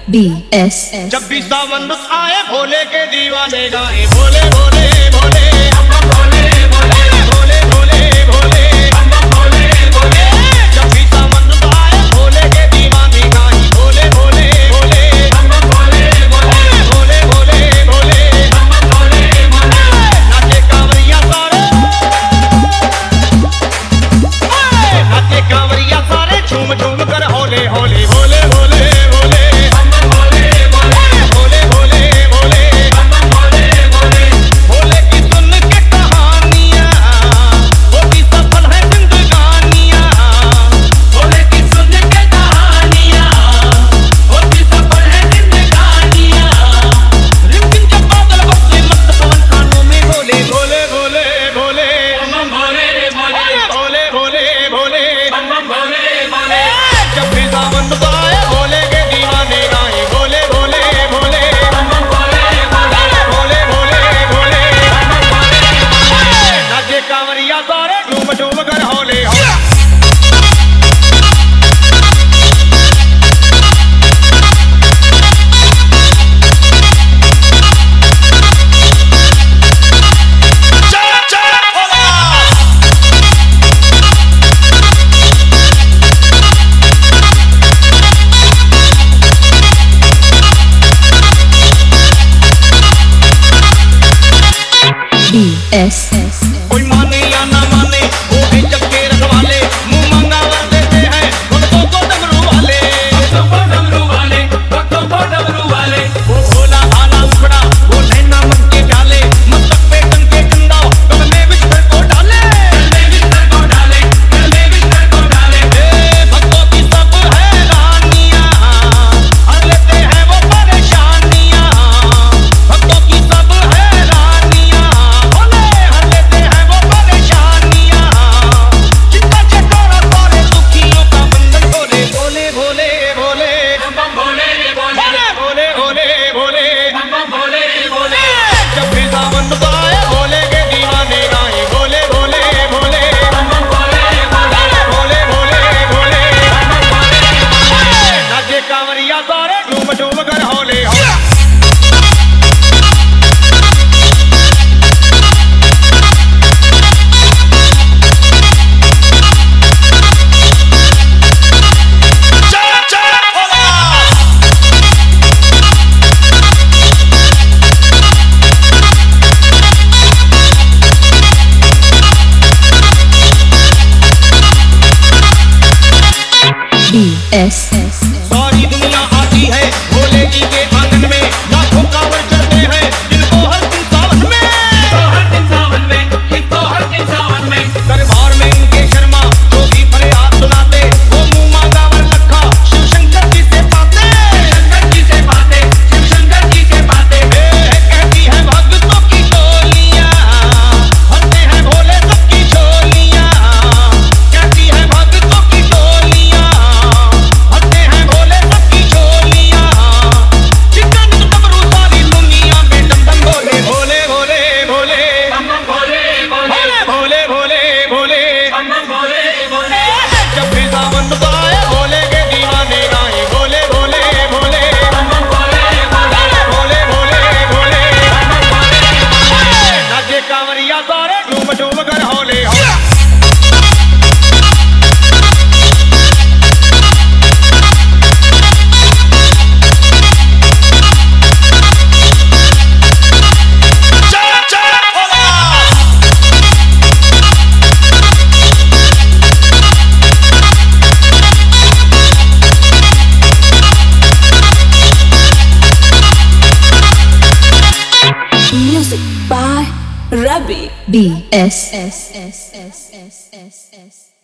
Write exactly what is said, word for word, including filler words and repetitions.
B S. जब भी सावन आए भोले के दीवाने गाए भोले भोले भोले हम भोले भोले भोले भोले भोले हम भोले भोले। जब भी सावन आए भोले के दीवाने गाए भोले भोले भोले हम भोले भोले भोले भोले भोले हम भोले भोले। नाचे कांवरिया सारे नाचे कांवरिया सारे झूम झूम कर होले होले भोले भोले भोले बी एस। कोई माने या ना माने वो है जग के रखवाले मुंह मांगा वर देते हैं भक्तों को डमरू वाले भक्तों को डमरू वाले भक्तों को डमरू वाले। वो भोला भाला उखड़ा वो नैना मन के डाले मस्तक पे टंग के डंडा कल में बिस्तर को डाले कल में बिस्तर को डाले कल में बिस्तर को डाले। ए भक्तों की सब है रानियां हर लेते हैं वो परेशानियां भक्तों की सब है रानियां भोले हर लेते हैं वो परेशानियां। चिंता चकोरा सारे दुखियों का बंधन खोले भोले भोले भोले हम भोले भोले भोले भोले भोले हम भोले भोले। जब भी सावन आए भोले के दीवाने गाए भोले भोले भोले हम भोले भोले भोले भोले भोले हम भोले भोले। नाचे कांवरिया सारे झूम झूम कर होले होले। B S. सारी दुनिया आती है भोले जी के आंगन में लाखों कांवड़ चढ़ते हैं जिनको हर दिन सावन में हर दिन सावन में जिनको हर दिन सावन में। दरबार में इनके शर्मा जो भी फरियाद सुनाते वो मुंह मांगा वर लखा शिव शंकर जी से पाते शंकर जी से पाते शिव शंकर जी से पाते। कहती है भक्तों की टोलियां भरते हैं भोले सबकी झोलियां कहती है भक्तों की टोलियां भरते हैं भोले सबकी झोलियां। चिकन डमरू सारी दुनिया में डम डम बोले भोले भोले भोले हम भोले भोले भोले भोले भोले हम भोले भोले। जब भी सावन आए भोले के दीवाने गाए भोले भोले भोले हम भोले भोले भोले भोले भोले हम भोले भोले। नाचे कांवरिया सारे झूम झूम कर होले होले। Music by Rabi. B S S S S S S S.